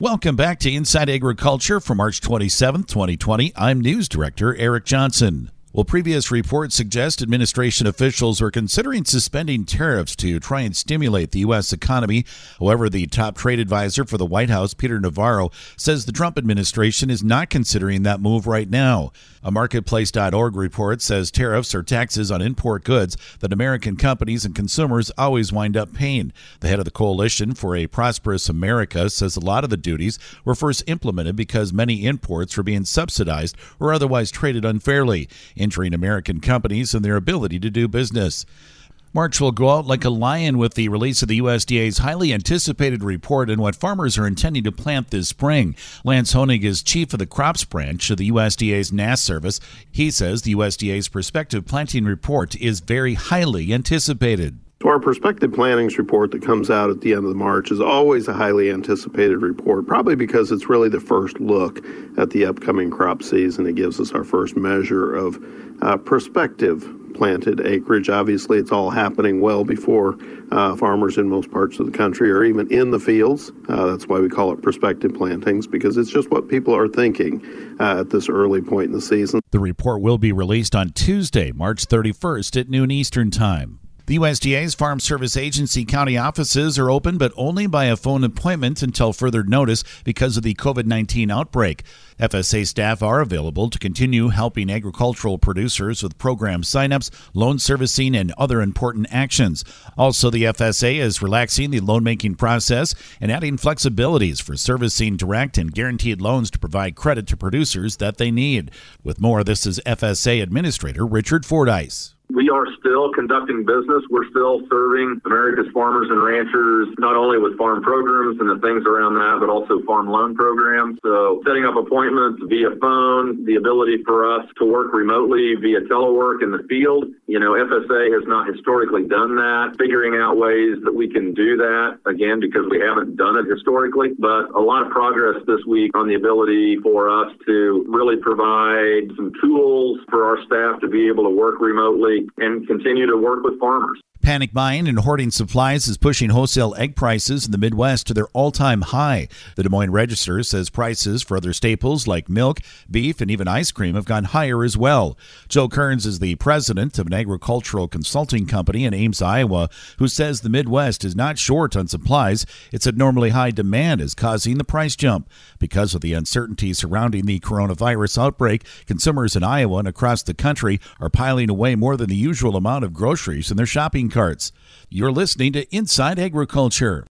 Welcome back to Inside Agriculture for March 27th, 2020. I'm News Director Eric Johnson. Well, previous reports suggest administration officials are considering suspending tariffs to try and stimulate the U.S. economy. However, the top trade advisor for the White House, Peter Navarro, says the Trump administration is not considering that move right now. A Marketplace.org report says tariffs are taxes on import goods that American companies and consumers always wind up paying. The head of the Coalition for a Prosperous America says a lot of the duties were first implemented because many imports were being subsidized or otherwise traded unfairly, injuring American companies and their ability to do business. March will go out like a lion with the release of the USDA's highly anticipated report on what farmers are intending to plant this spring. Lance Honig is chief of the crops branch of the USDA's NASS service. He says the USDA's prospective planting report is very highly anticipated. So our prospective plantings report that comes out at the end of March is always a highly anticipated report, probably because it's really the first look at the upcoming crop season. It gives us our first measure of prospective planted acreage. Obviously, it's all happening well before farmers in most parts of the country are even in the fields. That's why we call it prospective plantings, because it's just what people are thinking at this early point in the season. The report will be released on Tuesday, March 31st at noon Eastern Time. The USDA's Farm Service Agency county offices are open, but only by a phone appointment until further notice because of the COVID-19 outbreak. FSA staff are available to continue helping agricultural producers with program signups, loan servicing, and other important actions. Also, the FSA is relaxing the loan-making process and adding flexibilities for servicing direct and guaranteed loans to provide credit to producers that they need. With more, this is FSA Administrator Richard Fordyce. We are still conducting business. We're still serving America's farmers and ranchers, not only with farm programs and the things around that, but also farm loan programs. So setting up appointments via phone, the ability for us to work remotely via telework in the field. FSA has not historically done that. Figuring out ways that we can do that, again, because we haven't done it historically. But a lot of progress this week on the ability for us to really provide some tools for our staff to be able to work remotely and continue to work with farmers. Panic buying and hoarding supplies is pushing wholesale egg prices in the Midwest to their all-time high. The Des Moines Register says prices for other staples like milk, beef, and even ice cream have gone higher as well. Joe Kearns is the president of an agricultural consulting company in Ames, Iowa, who says the Midwest is not short on supplies. It's abnormally high demand is causing the price jump. Because of the uncertainty surrounding the coronavirus outbreak, consumers in Iowa and across the country are piling away more than the usual amount of groceries in their shopping carts. You're listening to Inside Agriculture.